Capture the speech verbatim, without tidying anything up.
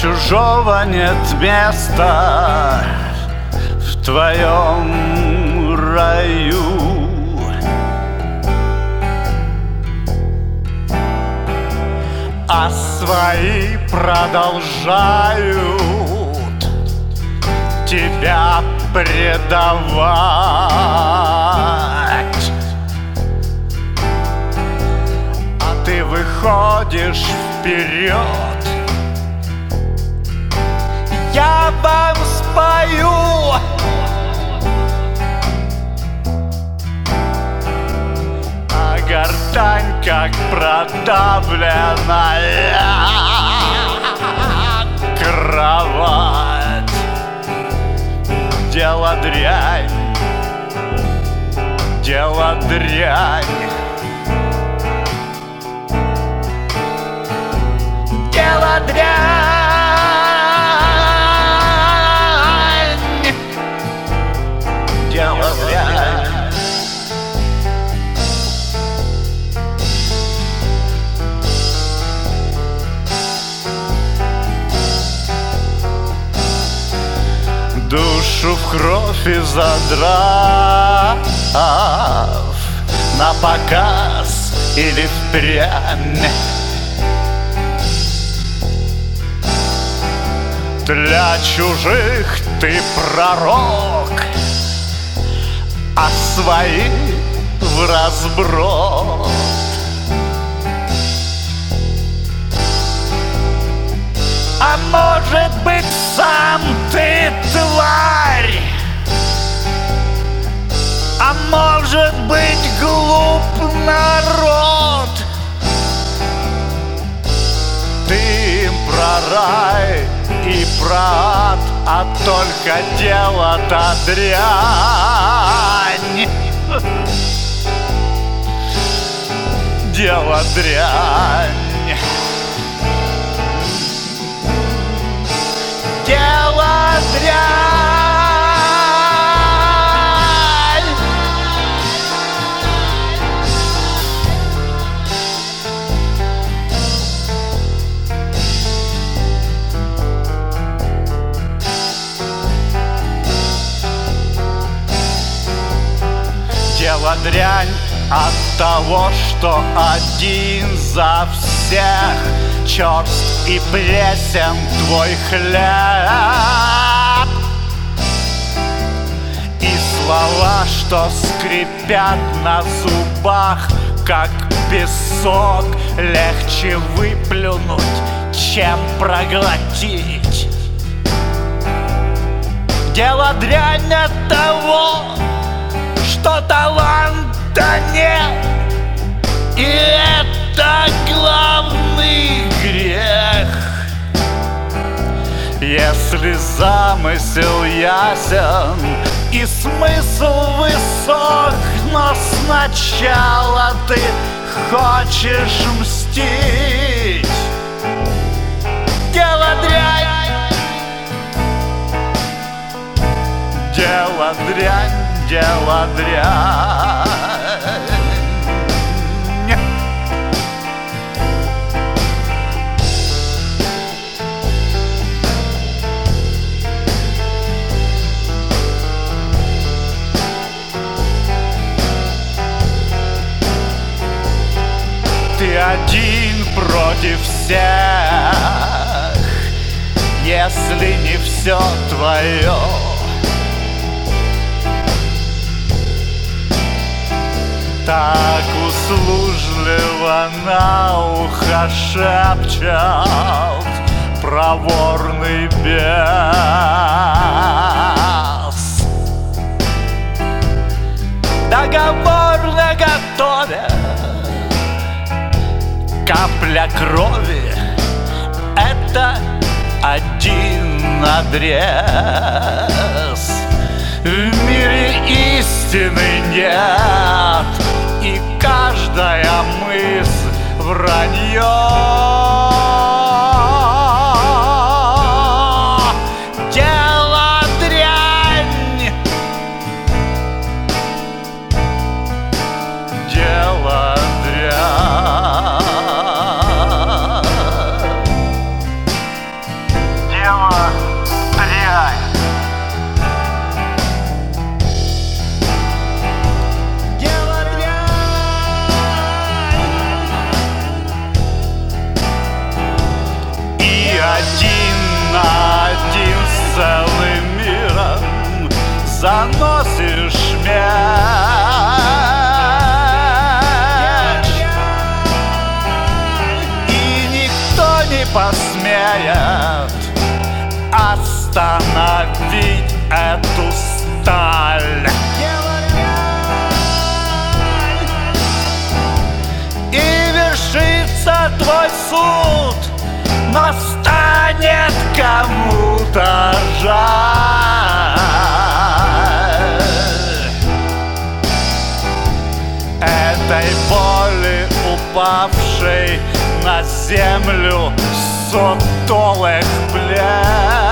чужого нет места в твоем раю. А свои продолжают тебя предавать, а ты выходишь вперед. Я вам спою, а гортань как продавленная кровать. Дело дрянь, дело дрянь, дело дрянь, дело дрянь. Душу в кровь и задрав на показ или впрямь, для чужих ты пророк, а свои вразброд. А может быть, сам ты тварь, а может быть, глуп народ. Ты им про рай и про ад, а только дело-то дрянь. Дело дрянь. Дело дрянь. Дело дрянь от того, что один за всех черст и пресен твой хлеб, и слова, что скрипят на зубах, как песок, легче выплюнуть, чем проглотить. Дело дрянь от того, что таланта нет, и это главный грех. Если замысел ясен и смысл высок, но сначала ты хочешь мстить, дело дрянь. Дело дрянь, дело дрянь. Ты один против всех, если не все твое. Так услужливо на ухо шепчет проворный бес. Договор наготове, капля крови — это один надрез. В мире истины нет, и каждая мысль вранье. Дело дрянь. Дело дрянь. заносишь мяч, и никто не посмеет остановить эту сталь. И вершится твой суд, но станет кому-то жаль этой боли, упавшей на землю сутулых плеч.